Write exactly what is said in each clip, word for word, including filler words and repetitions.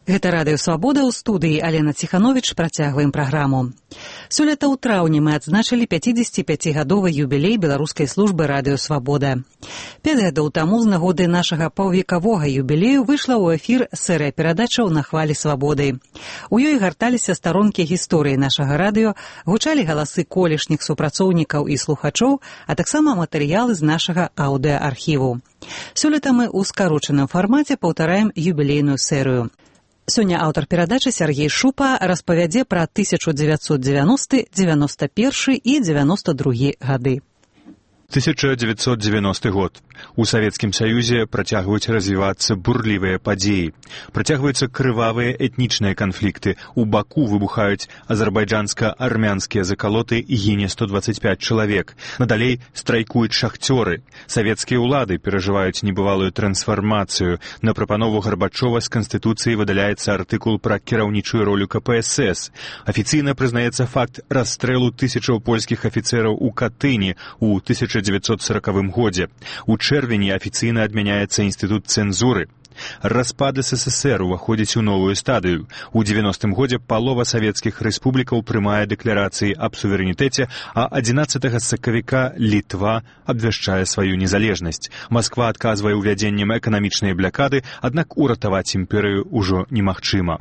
Гэта радыё «Свабода», ў студыі Алена Ціхановіч. Працягваем праграму. Сёлета ў траўні мы адзначылі пяцідзесяціпяцігадовы юбілей беларускай службы радыё «Свабода». Пяць гадоў таму з нагоды нашага паўвекавога юбілею выйшла ў эфір серыя перадачаў «На хвалі свабоды». У ёй гарталіся старонкі гісторыі нашага радыё, гучалі галасы колішніх супрацоўнікаў і слухачоў, а таксама матэрыялы з нашага аўдыаархіву. Сёлета мы ў скарочаным фармаце паўтараем юбілейную серыю. Сёння аўтар перадачы Сергей Шупа распавядзе пра тысяча дзевяцьсот дзевяносты, дзевяносто першы і дзевяносто другі гады. тысяча девятьсот девяностый год. У Савецкім Саюзе працягваюць развівацца бурлівыя падзеі. Працягваюцца крывавыя этнічныя канфлікты. У Баку выбухаюць азербайджанска-армянскія закалоты і гіне сто двадцать пять чалавек. Надалей страйкуюць шахцёры. Савецкія ўлады перажываюць небывалую трансфармацыю. На прапанову Гарбачова з Канстытуцыі выдаляецца артыкул пра кіраўнічую ролю ка пэ эс эс. Афіцыйна прызнаецца факт расстрэлу тысячаў польскіх афіцэраў у Катыні ў тысяча девятьсот сорокавым годзе. У чэрвені афіцыйна адмяняецца інстытут цэнзуры. Распад эс эс эс эр уваходзіць у новую стадыю. У девяностым годзе палова савецкіх рэспублікаў прымае дэкларацыі аб суверэнітэце, а адзінаццатага сакавіка Літва абвяшчае сваю незалежнасць. Масква адказвае ўвядзеннем эканамічнай блякады, аднак уратаваць імперыю ўжо немагчыма.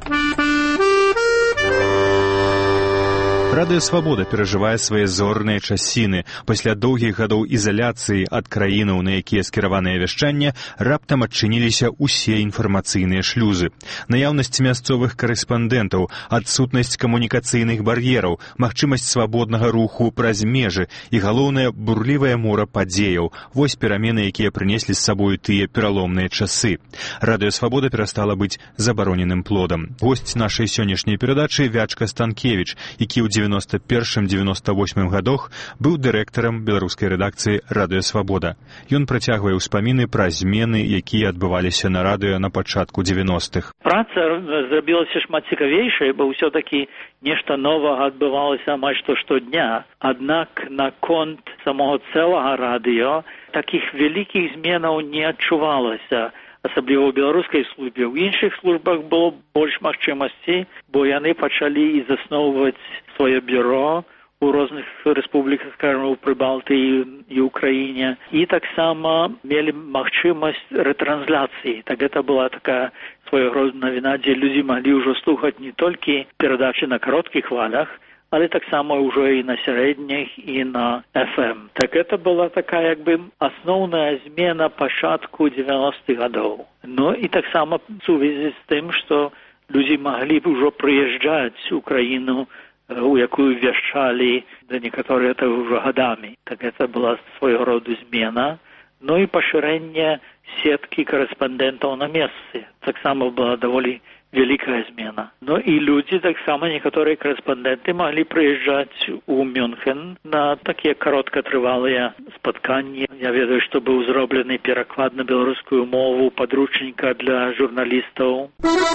Радыё «Свабода» перажывае свае зорныя часіны. Пасля доўгіх гадоў изаляцыі ад краінаў, на якія скіраванае вяшчанне, раптам адчыніліся ўсе інфармацыйныя шлюзы. Наяўнасць мясцовых карэспандэнтаў, адсутнасць камунікацыйных бар'ераў, магчымасць свабоднага руху праз межы і, галоўнае, бурлівае мора падзеяў. Вось перамены, якія прынеслі з сабою тыя пераломныя часы. Радыё «Свабода» перастала быць забароненым плодам. Госць нашай сённяшняй перадачы Вячка Станкевіч, які ў девяносто першым — девяносто восьмым гадах быў дырэктарам беларускай рэдакцыі «Радыё Свабода». Ён працягвае ўспаміны пра змены, якія адбываліся на радыё на пачатку девяностых. Праца зрабілася шмат цікавейшай, бо ўсё-такі нешта новага адбывалася амаль што штодня. Аднак на конт самого цэлага радыё такіх вялікіх зменаў не адчувалася. Асабліва ў беларускай службе. У іншых службах было больш магчымасцей, бо яны пачалі і засноўваць сваё бюро у розных рэспубліках, скажем, у Прыбалтыі і Украіне. І таксама мелі магчымасць рэтрансляцыі. Так гэта была такая свайго роду навіна, дзе людзі маглі ўжо слухаць не толькі перадачы на кароткіх хвалях, але таксама ўжо і на сярэдніх, і на эф эм. Так гэта была такая, як бы, асноўная змена пачатку девяностых гадоў. Ну і таксама в сувязі з тым, што людзі маглі б ужо прыязджаць у краіну, у якую вяшчалі, да некаторыя это ўжо гадамі. Так гэта была свайго роду змена. Ну і пашырэнне сеткі карэспандэнтаў на месцы. Таксама была даволі вялікая змена. Ну і людзі, таксама некаторыя карэспандэнты маглі прыязджаць у Мюнхен на такія кароткатрывалыя спатканні. Я ведаю, што быў зроблены пераклад на беларускую мову падручніка для журналістаў.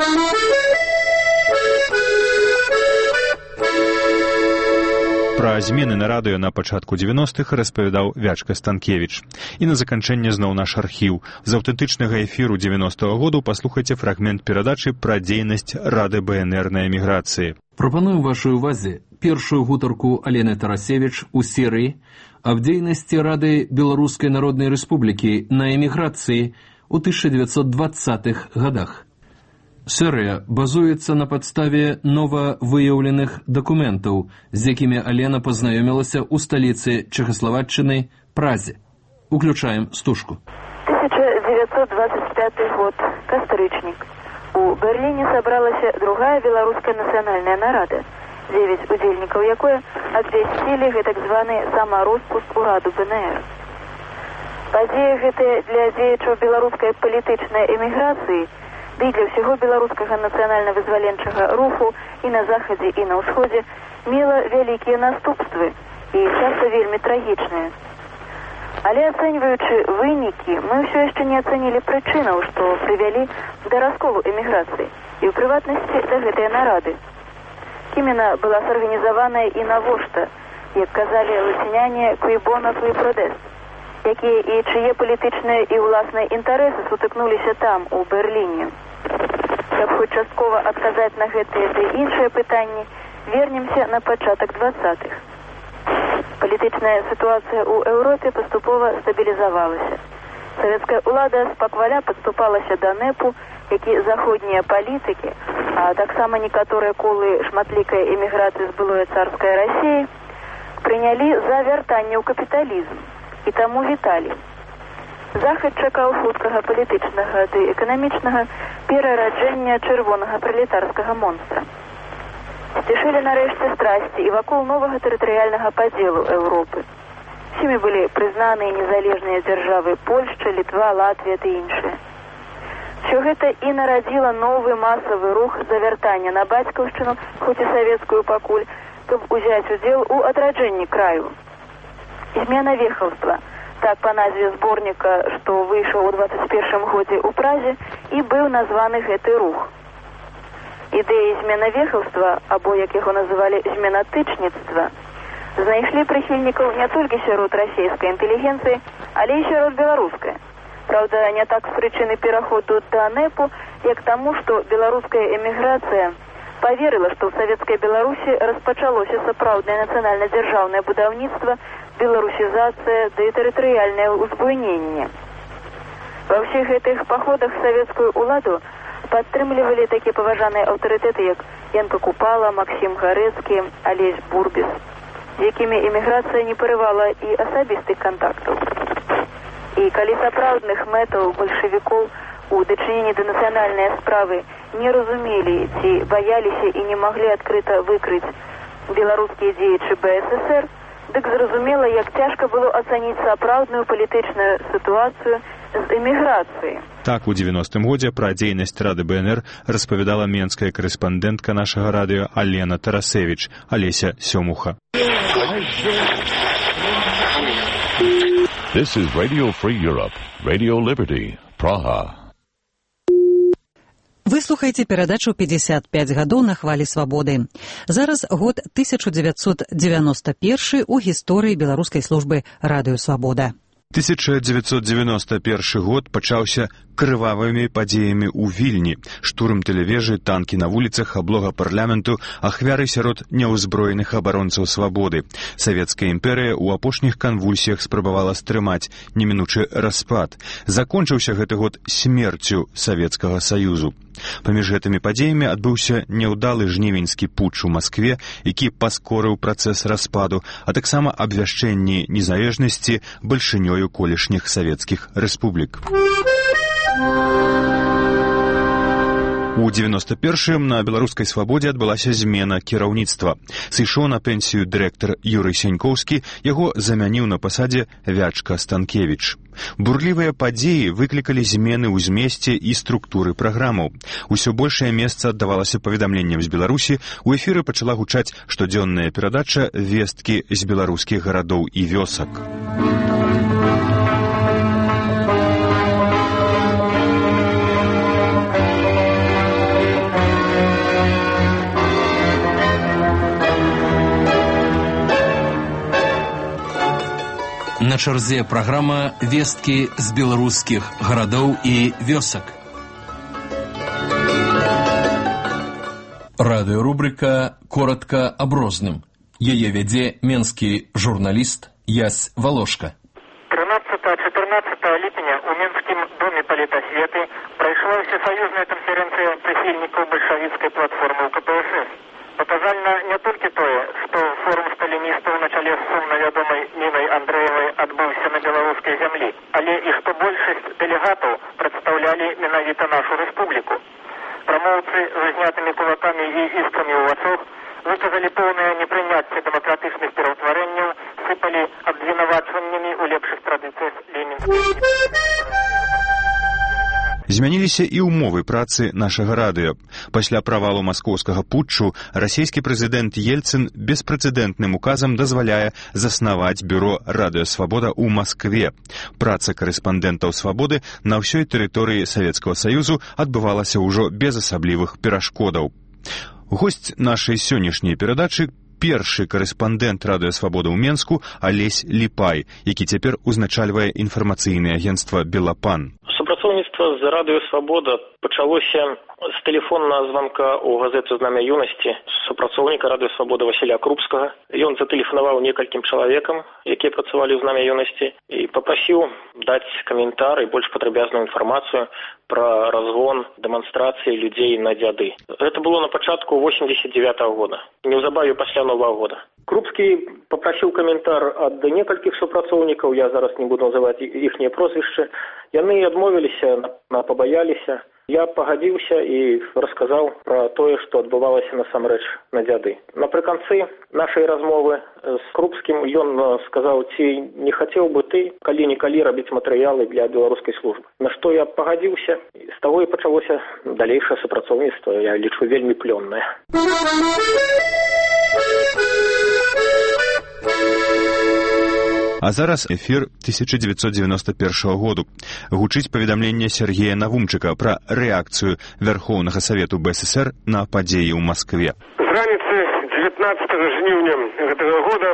Пра змены на радыё на пачатку девяностых распавядаў Вячка Станкевіч. І на заканчэнне зноў наш архіў. З аўтэнтычнага эфіру девяностага году паслухайце фрагмент перадачы пра дзейнасць Рады бэ эн эр на эміграцыі. Прапаную вашай увазе першую гутарку Алены Тарасевіч у серыі аб дзейнасці Рады Беларускай Народнай Рэспублікі на эміграцыі ў тысяча девятьсот двадцатых гадах. Серыя базуецца на падставе новавыяўленых дакументаў, з якімі Алена пазнаёмілася ў сталіцы Чэхаславаччыны Празе. Уключаем стужку. тысяча девятьсот двадцать пятый год, кастрычнік. У Берліне сабралася другая беларуская нацыянальная нарада, дзевяць удзельнікаў якой абвясцілі гэтак званы самароспуск ураду бэ эн эр. Падзеі гэтыя для дзеячаў беларускай палітычнай эміграцыі ды для ўсяго беларускага нацыянальна-вызваленчага руху і на захадзе, і на ўсходзе мела вялікія наступствы і часта вельмі трагічныя. Але ацэньваючы вынікі, мы ўсё яшчэ не ацэнілі прычынаў, што прывялі да расколу эміграцыі і ў прыватнасці да гэтыя нарады. Кім яна была сарганізаваная і навошта, як казалі лаціняне «куйбонов» і «продес», якія і чые палітычныя і ўласныя інтарэсы сутыкнуліся там, у Берліне. Каб хоць часткова адказаць на гэтыя ды іншыя пытанні, вернемся на пачатак двадцатых. Палітычная сітуацыя ў Еўропе паступова стабілізавалася. Савецкая ўлада спакваля падступалася да нэпу, які заходнія палітыкі, а таксама некаторыя колы шматлікай эміграцыі з былой царскай Расіі прынялі за вяртанне ў капіталізм і таму віталі. Захад чакаў хуткага палітычнага ды эканамічнага перараджэння чырвонага пралетарскага монстра. Сцішылі нарэшце страсці і вакол новага тэрытарыяльнага падзелу Еўропы. Всімі былі прызнаныя незалежныя дзяржавы Польшча, Літва, Латвія ды іншыя. Все гэта і нарадзіла новы масавы рух за вяртання на бацькаўшчыну, хоць і савецкую пакуль, каб узяць удзел у адраджэнні краю. Змена вехаўства, так па назве зборніка, што выйшаў у дваццаць першым годзе ў Празе, і быў названы гэты рух. Ідэі змена вехаўства, або, як яго называлі, зменатычніцтва, знайшлі прыхільнікаў не толькі сярод расійскай інтэлігенцыі, але і сярод беларускай. Правда, не так з прычыны пераходу да нэпу, як таму, што беларуская эміграцыя поверила, што ў савецкай Беларусі распачалося сапраўднае нацыянальна-дзяржаўнае будаўніцтва, беларусізацыя ды тэрытарыяльнае ўзбуйненне. Ва ўсіх гэтых паходах савецкую ўладу падтрымлівалі такія паважаныя аўтарытэты, як Янка Купала, Максім Гарэцкі, Алесь Бурбіс, з якімі эміграцыя не парывала і асабістых кантактаў. І калі сапраўдных мэтаў бальшавікоў у дачыненні да нацыянальнай справы не разумелі ці баяліся і не маглі адкрыта выкрыць беларускія дзеячы бэ эс эс эр, дык зразумела, як цяжка было ацаніць сапраўдную палітычную сітуацыю з эміграцыі. Так, у дзевяностым годзе пра дзейнасць Рады бэ эн эр распавядала менская корэспандэнтка нашага радыё Алена Тарасевіч, Алеся Сёмуха. This is Radio Free Europe, Radio Liberty, Praha. Вы слухаеце перадачу «пятьдесят пять гадоў на хвалі свабоды». Зараз год тысяча девятьсот девяносто першы ў гісторыі беларускай службы «Радыё Свабода». тысяча девятьсот девяносто першы год пачаўся крывавымі падзеямі ў Вільні. Штурм тэлевежы, танкі на вуліцах, аблога парламенту, ахвяры сярод няўзброеных абаронцаў свабоды. Савецкая імперыя ў апошніх канвульсіях спрабавала стрымаць немінучы распад. Закончыўся гэты год смерцю Савецкага Саюзу. Паміж гэтымі падзеямі адбыўся няўдалы жнівеньскі путч у Маскве, які паскорыў працэс распаду, а таксама абвяшчэнні незалежнасці бальшынёю колішніх савецкіх рэспублік. У дзевяносто першым на беларускай свабодзе адбылася змена кіраўніцтва. Сышоў на пенсію дырэктар Юрый Сянькоўскі, яго замяніў на пасадзе Вячка Станкевіч. Бурлівыя падзеі выклікалі змены ў змесце і структуры праграмаў. Усё большае месца аддавалася паведамленням з Беларусі, у эфіры пачала гучаць штодзённая перадача «Весткі з беларускіх гарадоў і вёсак». На чарзе праграма «Весткі з беларускіх гарадоў і вёсак». Радыёрубрыка «Коротка аб розным». Яе вядзе менскі журналіст Ясь Волошка. тринадцатого-четырнадцатого ліпеня у Менскім доме палітасветы прайшла ўсесаюзная канферэнцыя прыхільнікаў бальшавіцкай платформы ў ка пэ эс эс. Паказальна не толькі тое, што форум сталіністаў на чале з сумна вядомай Нінай Андрэевай адбыўся на беларускай зямлі, але і што большасць дэлегатаў прадстаўлялі менавіта нашу рэспубліку. Прамоўцы з знятымі кулакамі і іскрамі ў вачах выказалі поўнае непрыняцце дэмакратычных пераўтварэнняў, сыпалі абвінавачваннямі ў лепшых традыцыях ленінскай. Змяніліся і ўмовы працы нашага радыё. Пасля правалу маскоўскага путчу расійскі прэзідэнт Ельцын беспрэцэдэнтным указам дазваляе заснаваць бюро «Радыё Свабода» ў Маскве. Праца карэспандэнтаў «Свабоды» на ўсёй тэрыторыі Савецкага Саюзу адбывалася ўжо без асаблівых перашкодаў. Госць нашай сённяшняй перадачы першы карэспандэнт «Радыё Свабода» ў Менску Алесь Ліпай, які цяпер узначальвае інфармацыйнае агенцтва «Белапан». Супрацоўніцтва з радыё «Свабода» пачалося з тэлефоннага званка ў газету «Знамя юнасці» супрацоўніка радыё «Свабода» Васіля Крупскага. Ён затэлефанаваў некалькім чалавекам, якія працавалі ў «Знамя юнасці», і папрасіў даць каментар і больш падрабязную інфармацыю пра разгон дэманстрацыі людзей на дзяды. Гэта было на пачатку восемьдесят девятого года, неўзабаве пасля Новага года. Крупскі папрасіў каментар ад некалькіх супрацоўнікаў, я зараз не буду называць іхнія прозвішчы. Яны адмовіліся, пабаяліся. Я пагадзіўся і расказаў пра тое, што адбывалася насамрэч на дзяды. Напрыканцы нашай размовы з Крупскім ён сказаў, ці не хацеў бы ты калі-нікалі рабіць матэрыялы для беларускай службы. На што я пагадзіўся, з таго і пачалося далейшае супрацоўніцтва, я лічу, вельмі плённае. А зараз эфір тысяча девятьсот девяносто первого году. Гучыць паведамленне Сергея Навумчыка пра рэакцыю Верхоўнага Савету БССР на падзеі ў Маскве. З раніцы девятнадцатого жніўня гэтага года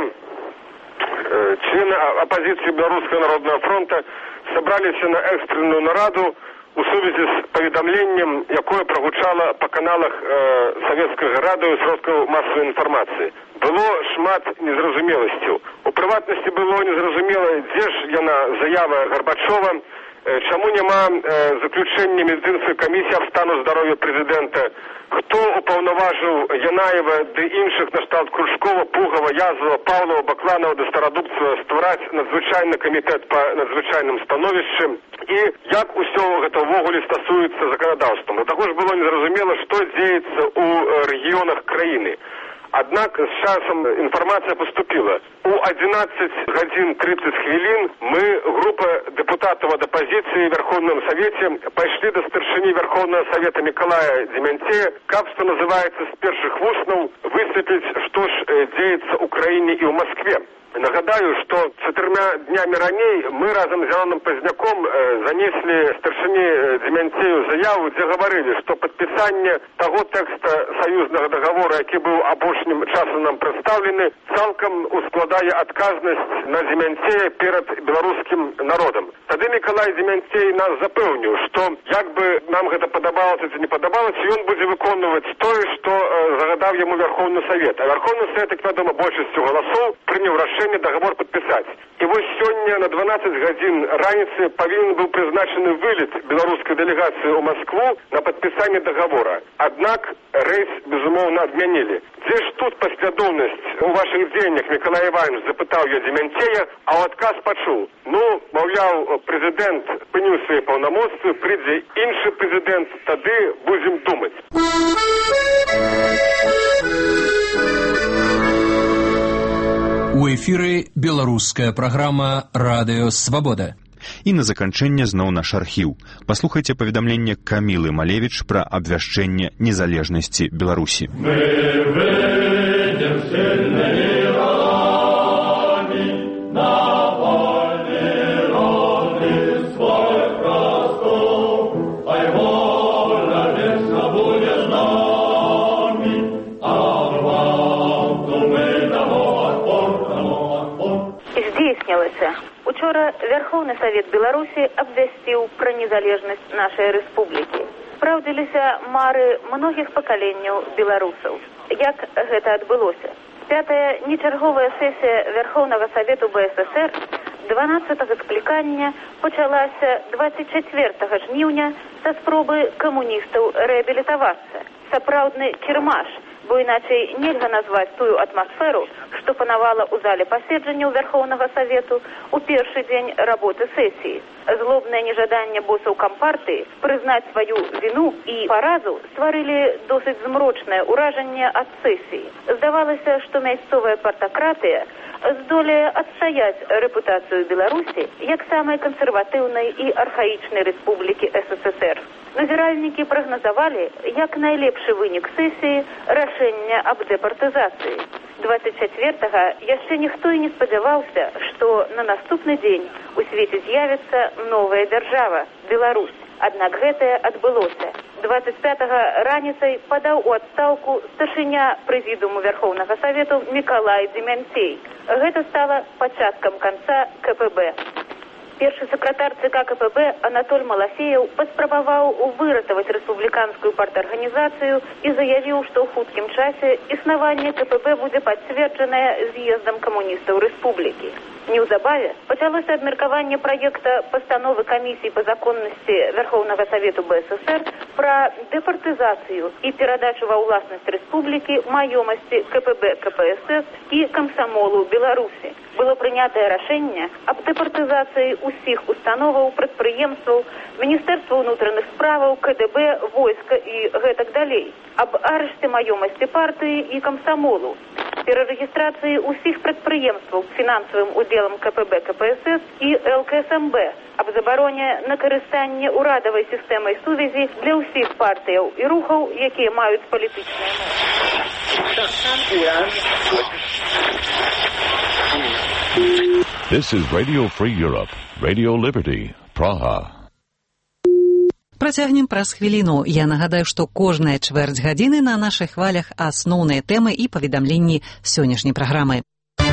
члены апозіцыі Беларускага народнага фронта сабраліся на экстранную нараду у сувязі з паведамленнем, якое прагучала па каналах э, савецкага радыё і сродкаў масавай інфармацыі. Было шмат незразумеласцяў. У прыватнасці было незразумела, дзе ж яна заява Гарбачова, э, чаму няма э, заключэння медыцынскай камісіі аб стану здароўя прэзідэнта, хто упаўнаважыў Янаева ды іншых накшталт Кружкова, Пугава, Язова, Паўлова, Бакланова ды Старадубцева ствараць надзвычайны камітэт па надзвычайным становішчы і як усё гэта ўвогуле стасуецца заканадаўствам. Також было незразумела, што дзеецца ў рэгіёнах краіны. Аднак з часам інфармацыя поступила. У одиннадцать гадзін тридцать хвілін мы, група депутатов ад апозіцыі в Верховном Совете, пайшлі да старшыні Верховного Совета Миколая Демянцея, каб, што называецца, з першых вуснаў высветліць, што ж дзеецца ў краіне і ў Москве. Нагадаю, што чатырма днямі раней мы разам з Зялёным Пазняком э, занеслі старшыні Демянцею заяву, дзе гаварылі, што падпісанне таго тэкста саюзнага даговора, які быў апошнім часам нам прадстаўлены, цалкам ускладае адказнасць на Демянцея перад беларускім народам. Тады Миколай Демянцей нас запэўніў, што як бы нам гэта падабалася ці не падабалася, ён будзе выконваць тое, што э, загадаў яму Верховны Совет. А Верховны Совет, як вядома, большасцю галасоў прыняў рашэнне договор подписать. И вот сегодня на двенадцать гадзін раніцы повинен был призначены вылет белорусской делегации в Москву на подписание договора. Однако рейс, безумовно, отменили. Где ж тут последовность у ваших денег, Миколай Иванович, запытал я Демянцея, а отказ почул. Ну, мовляв, президент спыніў свої повномоцтвы, прийде інший президент, тады будем думать. У эфіры беларуская праграма «Радыё Свабода». І на заканчэнне зноў наш архіў. Паслухайце паведамленне Камілы Малевіч пра абвяшчэнне незалежнасці Беларусі. Мы выйдем сильными родами на вольный родный свой простор, ай воля вечно будет с нами, а вам то мы домой отпор, домой отпор. Здзейснілася. Учора Верховный Совет Беларуси абвясціў пра незалежнасць нашай рэспублікі. Спраўдзіліся мары многіх пакаленняў беларусаў. Як гэта адбылося? Пятая нечарговая сесія Верховнага Совету БССР дванаццатага склікання пачалася двадцать чацвёртага жніўня са спробы камуністаў рэабілітавацца. Сапраўдны кірмаш, бо іначай нельга назваць тую атмасферу, што панавала ў зале паседжанняў Верховнага Совету у першы дзень работы сесіі. Злобнае нежаданне босаў кампартыі прызнаць сваю віну і паразу стварылі досыць змрочнае ўражанне ад сесіі. Здавалася, што мясцовая партакратыя здолее адстаяць рэпутацыю Беларусі як самай кансерватыўнай і архаічнай рэспублікі СССР. Назіральнікі прагназавалі як найлепшы вынік сесіі рашэння аб дэпартызацыі. двадцать чацвёртага яшчэ ніхто і не спадзяваўся, што на наступны дзень у свеце з'явіцца новая дзяржава – Беларусь. Аднак гэтае адбылося. двадцать пятага раніцай падаў у адстаўку старшыня прэзідыуму Верховнага Совету Миколай Демянцей. Гэта стала пачаткам канца ка пэ бэ. Першы сакратар ЦК КПБ Анатоль Малафеев паспрабаваў выратаваць рэспубліканскую партарганізацыю і заявіў, што ў хуткім часе існаванне КПБ будзе пацверджанае з'ездам камуністаў рэспублікі. Неўзабаве пачалося абмеркаванне праекта пастановы камісіі па законнасці Верховнага Савету БССР пра дэпартызацыю і перадачу ва ўласнасць рэспублікі маёмасці КПБ, КПСС і камсамолу Беларусі. Было прынятае рашэнне аб дэпартызацыі ўсіх установаў, прадпрыемстваў, Міністэрства ўнутраных справаў, КДБ, войска і гэтак далей, аб арышце маёмасці партыі і камсамолу, перарэгістрацыі ўсіх прадпрыемстваў фінансавым удзелам КПБ, КПСС і ЛКСМБ, аб забароне на карыстанне ўрадавай сістэмай сувязі для ўсіх партыяў і рухаў, якія маюць палітычныя мэты. This is Radio Free Europe, Radio Liberty, Praha. Працягнем праз хвіліну. Я нагадаю, што кожная чвэрць гадзіны на нашых хвалях асноўныя тэмы і паведамленні сённяшняй праграмы.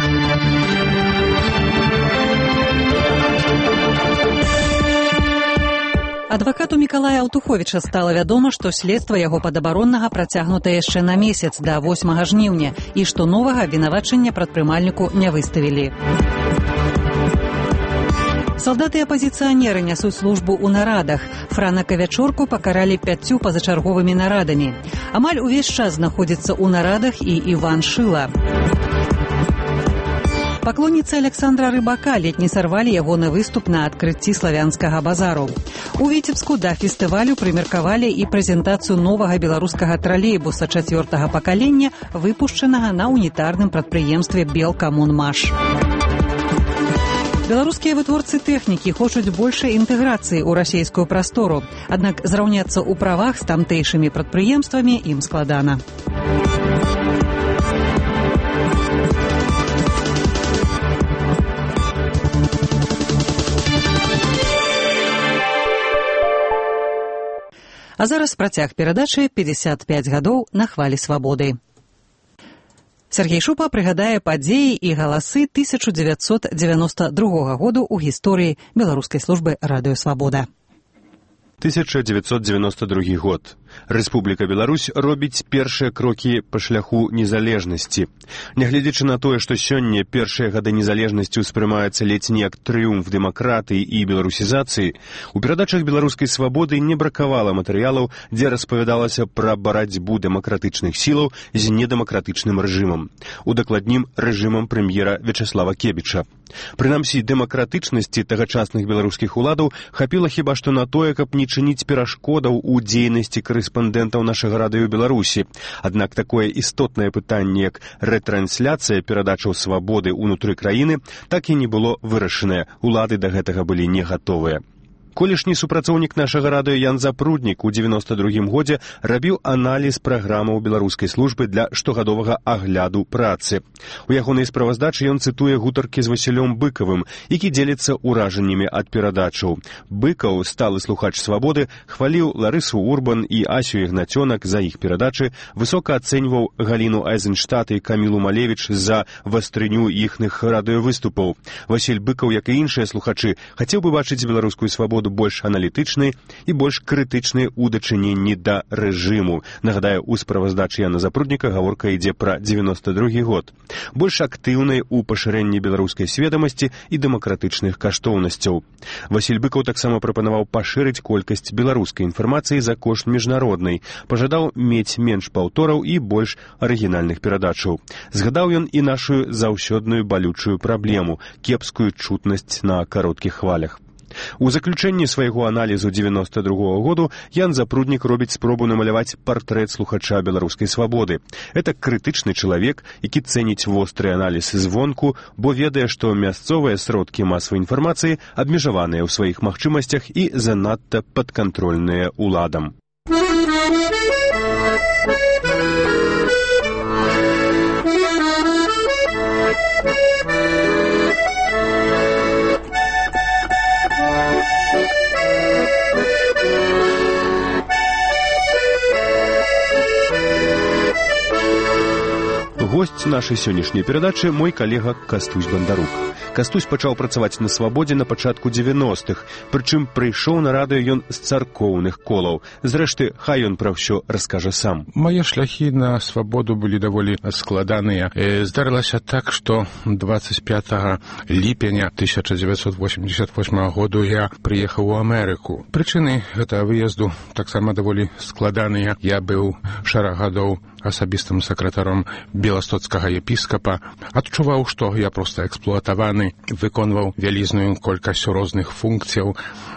Адвакату Мікалая Аўтуховіча стала вядома, што следства яго падабароннага працягнута яшчэ на месяц да восьмага жніўня і што новага абвінавачання прадпрымальніку не выставілі. Салдаты і апазіцыянеры нясуць службу ў нарадах. Франа Кавячорку пакаралі пяццю пазачарговымі нарадамі. Амаль увесь час знаходзіцца ў нарадах і Іван Шыла. Паклонніцы Александра Рыбака ледь не сарвалі ягоны выступ на адкрыцці славянскага базару. У Віцебску да фестывалю прымеркавалі і прэзентацыю новага беларускага тралейбуса чацвёртага пакалення, выпушчанага на унітарным прадпрыемстве «Белкамунмаш». Беларускія вытворцы тэхнікі хочуць большай інтэграцыі ў расейскую прастору, аднак зраўняцца ў правах з тамтэйшымі прадпрыемствамі ім складана. А зараз працяг перадачы «пятьдесят пять гадоў на хвалі свабоды». Сергей Шупа прыгадае падзеі і галасы тысяча дзевяцьсот дзевяноста другога году ў гісторыі беларускай службы радыё «Свабода». тысяча дзевяцьсот дзевяносто другі год. Рэспубліка Беларусь робіць першыя крокі па шляху незалежнасці. Нягледзячы на тое, што сёння першыя гады незалежнасці ўспрымаюцца ледзь не як трыумф дэмакратыі і беларусізацыі, у перадачах беларускай свабоды не бракавала матэрыялаў, дзе распавядалася пра барацьбу дэмакратычных сілаў з недэмакратычным рэжымам. Удакладнім рэжымам прэм'ера Вячаслава Кебіча. Прынамсі, дэмакратычнасці тагачасных беларускіх уладаў хапіла хіба што на тое, каб не чыніць перашкодаў у дзейнасці корэспандэнтаў нашага радыё Беларусі. Аднак такое істотнае пытанне, як рэтрансляцыя перадачаў свабоды ўнутры краіны, так і не было вырашанае. Улады да гэтага былі не гатовыя. Колішні супрацоўнік нашага радыё Ян Запруднік у дзевяноста другім годзе рабіў аналіз праграмаў беларускай службы для штогадовага агляду працы. У ягонай справаздачы ён цытуе гутаркі з Васілём Быкавым, які дзеліцца ўражаннямі ад перадачаў. Быкаў, сталы слухач свабоды, хваліў Ларысу Урбан і Асю Ігнацёнак за іх перадачы, высока ацэньваў Галіну Айзенштат і Камілу Малевіч за вастрыню іхных радыёвыступаў. Васіль Быкаў, як і іншыя слухачы, хацеў бы бачыць беларускую свабоду больш аналітычнай і больш крытычнай у дачыненні да рэжыму. Нагадаю, у справаздачы Яна Запрудніка гаворка ідзе пра дзевяноста другі год. Больш актыўнай у пашырэнні беларускай сведамасці і дэмакратычных каштоўнасцяў. Васіль Быкаў таксама прапанаваў пашырыць колькасць беларускай інфармацыі за кошт міжнароднай, пажадаў мець менш паўтораў і больш арыгінальных перадачаў. Згадаў ён і нашу заўсёдную балючую праблему – кепскую чутнасць на кароткіх хвалях. У заключэнні свайго аналізу дзевяноста другога году Ян Запруднік робіць спробу намаляваць партрэт слухача беларускай свабоды. Это крытычны чалавек, які цэніць востры аналіз звонку, бо ведае, што мясцовыя сродкі масавай інфармацыі абмежаваныя ў сваіх магчымасцях і занадта падкантрольныя уладам. Госць нашай сённяшняй перадачы мой калега Кастусь Бандарук. Кастусь пачаў працаваць на свабодзе на пачатку дзевяностых, прычым прыйшоў на радыё ён з царкоўных колаў. Зрэшты, хай ён пра ўсё раскажа сам. Мае шляхі на свабоду былі даволі складаныя. Здарылася так, што двадцать пятого ліпеня тысяча девятьсот восемьдесят восьмого году я прыехаў у Амерыку. Прычыны гэтага выезду таксама даволі складаныя. Я быў шэраг гадоў асабістым сакратаром беластоцкага епіскапа, адчуваў, што я проста эксплуатаваны, выконваў вялізную колькасць розных функцыяў.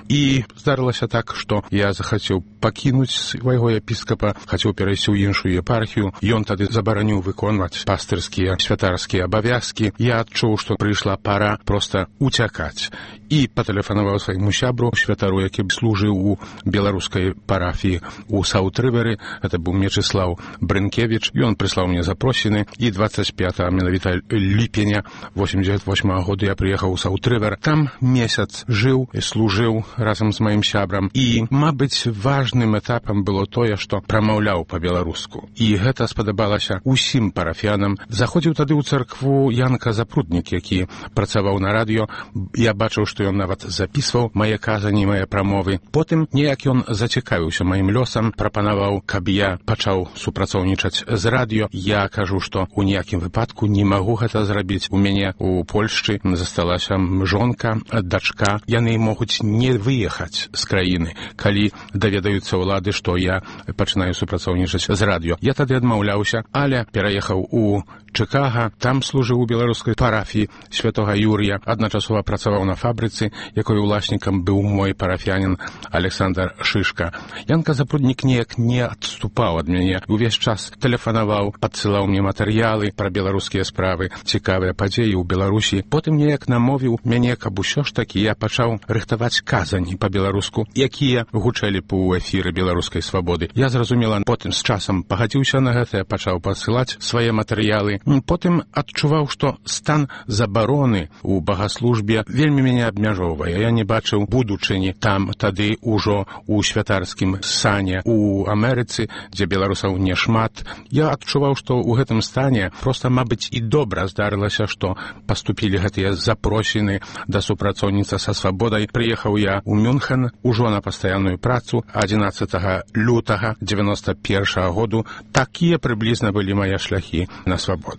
І здарылася так, што я захацеў пакінуць свайго епіскапа, хацеў перайсці ў іншую епархію. Ён тады забараніў выконваць пастырскія святарскія абавязкі. Я адчуў, што прыйшла пара проста уцякаць. І патэлефанаваў свайму сябру, святару, які служыў у беларускай парафіі у Саут-Рыверы. Гэта быў Мечыслаў Брынкевіч. Ён прыслаў мне запросіны, і двадцать пятого менавіта ліпеня восемьдесят восьмого году я прыехаў у Саут-Рывер. Там месяц жыў і служыў разам з маім сябрам. І, мабыць, важным этапам было тое, што прамаўляў па-беларуску. І гэта спадабалася усім парафіянам. Заходзіў тады ў царкву Янка Запруднік, які працаваў на радыё. Я бачыў, што ён нават запісваў мае казані, мае прамовы. Потым неяк ён зацікавіўся маім лёсам, прапанаваў, каб я пачаў супрацоўнічаць з радыё. Я кажу, што ў ніякім выпадку не магу гэта зрабіць. У мяне у Польшчы засталася жонка, дачка. Яны могуць не выехаць з краіны, калі даведаюцца ўлады, што я пачынаю супрацоўнічаць з радыё. Я тады адмаўляўся, але пераехаў у Чикаго, там служыў у беларускай парафіі святога Юрія, адначасова працаваў на фабрыцы, якой уласнікам быў мой парафіянін Александр Шышка. Янка Запруднік неяк не адступаў ад мяне. Увесь час тэлефанаваў, падсылаў мне матэрыялы пра беларускія справы, цікавыя падзеі ў Беларусі. Потым неяк намовіў мяне, каб усё ж такі я пачаў рыхтаваць казані па-беларуску, якія гучэлі б у эфіры беларускай свабоды. Я зразумела, потым з часам пагадзіўся на гэта, пачаў пасылаць свае матэрыялы. Потым адчуваў, што стан забароны ў багаслужбе вельмі мяне абмяжоўвае. Я не бачыў будучыні там тады ўжо ў святарскім сане у Амерыцы, дзе беларусаў не шмат. Я адчуваў, што ў гэтым стане проста, мабыць, і добра здарылася, што паступілі гэтыя запросіны да супрацоўніцтва са свабодай. Прыехаў я ў Мюнхен ужо на пастаянную працу адзінаццатага лютага дзевяносто першага году. Такія прыблізна былі мае шляхі на свабоду.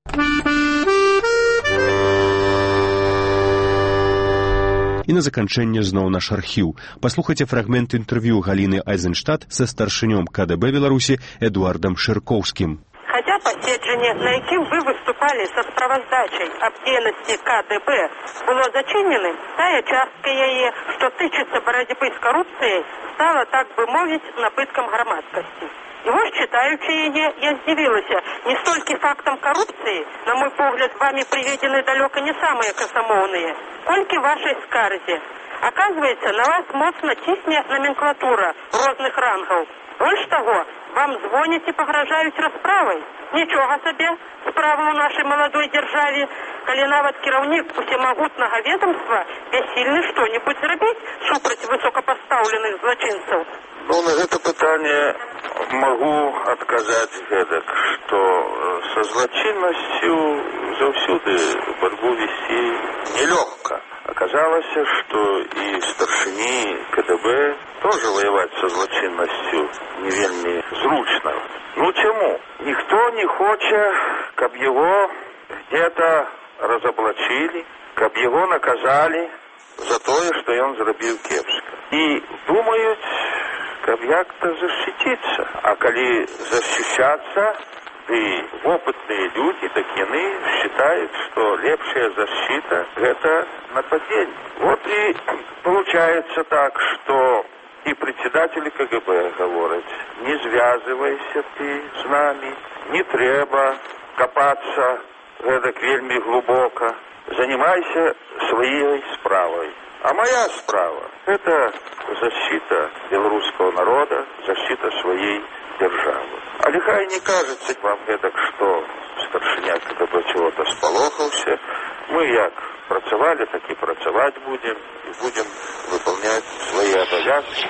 І на заканчэнне зноў наш архіў. Паслухайце фрагмент інтэрв'ю Галіны Айзенштадт са старшынём ка дэ бэ Беларусі Эдуардам Шыркоўскім. Хаця паседжанне, на якім вы выступалі са справаздачай аб дзейнасці ка дэ бэ, было зачыненым, тая частка яе, што тычыцца барацьбы з карупцыяй, стала, так бы мовіць, набыткам грамадскасці. І вось, читаючи яе, я здзівілася. Не столькі фактам коррупции, на мой погляд, вами приведены далеко не самые косомовные, кольки вашей скарзе. Оказывается, на вас моцно тисне номенклатура розных рангов. Больше того, вам звонят и погрожают расправой. Ничего себе, справа у нашей молодой державе, коли нават кіраўнік усемагутнага ведомства бессильны что-нибудь зрабіць супраць высокопоставленных злочинцев. Ну, на это пытание могу отказать гэтак, что со злочинностью заўсёды борьбу вести нелегко. Оказалось, что и старшине ка дэ бэ тоже воевать со злочинностью не вельми зручно. Ну, чему? Никто не хочет, каб его где-то разоблачили, каб его наказали за то, что он зрабіў кепска. И думают, каб як-то защититься. А коли защищаться, и опытные люди, так яны считают, что лепшая защита – это нападение. Вот и получается так, что и председатели ка гэ бэ говорят: не связывайся ты с нами, не треба копаться эдак вельми глубоко, занимайся своей справой. А моя справа – это защита белорусского народа, защита своей державы. А лихай не кажется вам эдак, что старшиня ка дэ бэ чего-то сполохался. Мы як працевали, так и працевать будем, и будем выполнять свои обязанности.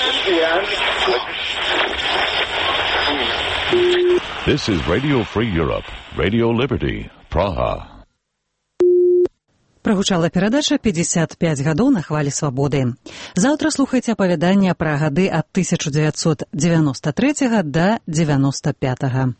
This is Radio Free Europe, Radio Liberty, Praha. Прагучала перадача «пятьдесят пять гадоў на хвалі свабоды». Заўтра слухайце апавяданне пра гады ад тысяча дзевяцьсот дзевяноста трэцяга да дзевяноста пятага.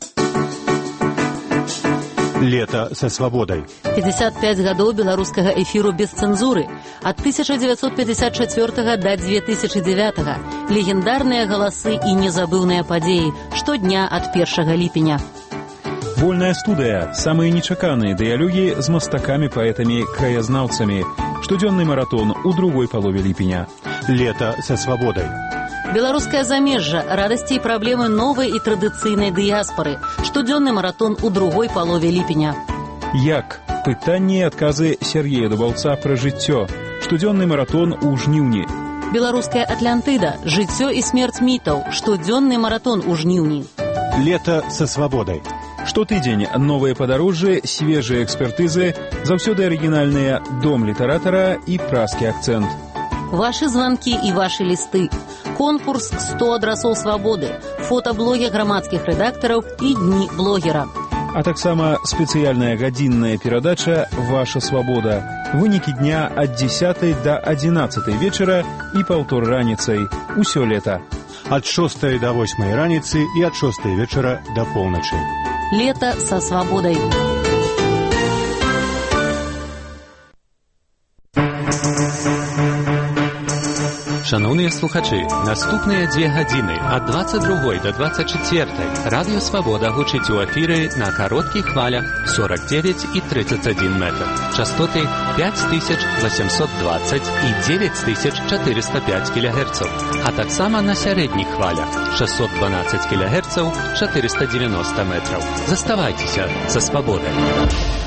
Лето со свободой. пятьдесят пять гадоў беларускага эфіру без цэнзуры. Ад тысяча девятьсот пятьдесят четвёртага до две тысячи девятага. Легендарныя галасы і незабыўныя падзеі. Штодня ад першага ліпеня. Вольная студыя. Самыя нечаканыя дыялогі з мастакамі, паэтамі, краязнаўцамі. Штодзённы маратон у другой палове ліпеня. Лето со свободой. Беларускае замежжа, радасці і праблемы новай і традыцыйнай дыяспары. Штодзённы маратон у другой палове ліпеня. Як? Пытанні і адказы Сергея Дубаўца пра жыццё. Штодзённы маратон у жніўні. Беларуская Атлантыда. Жыццё і смерць мітаў. Штодзённы маратон у жніўні. Лето со свободой. Штотыдзень новыя падарожжы, свежыя экспертызы, заўсёды арыгінальныя дом літаратара і празкі акцэнт. Вашы званкі і вашы лісты. Конкурс сто адрасоў свабоды, фотаблогі грамадскіх рэдактараў і дні блогера. А таксама спецыяльная гадзінная перадача «Ваша свабода». Вынікі дня ад дзесятай да адзінаццатай вечара і паўтор раніцай. Усё лета. Ад шостай да восьмай раніцы і ад шостай вечара да поўначы. Лето со свободой. Шановні слухачі, наступні дві години ад двадцять другої до двадцять четвертої Радіо Свобода гучить у ефірі на коротких хвалях сорок дев'ять і тридцять один метр. Частоти п'ять тисяч вісімсот двадцять і дев'ять тисяч чотириста п'ять кілогерців. А так само на середніх хвалях шістсот дванадцять кілогерців, чотириста дев'яносто метрів. Заставайтеся за Свободою.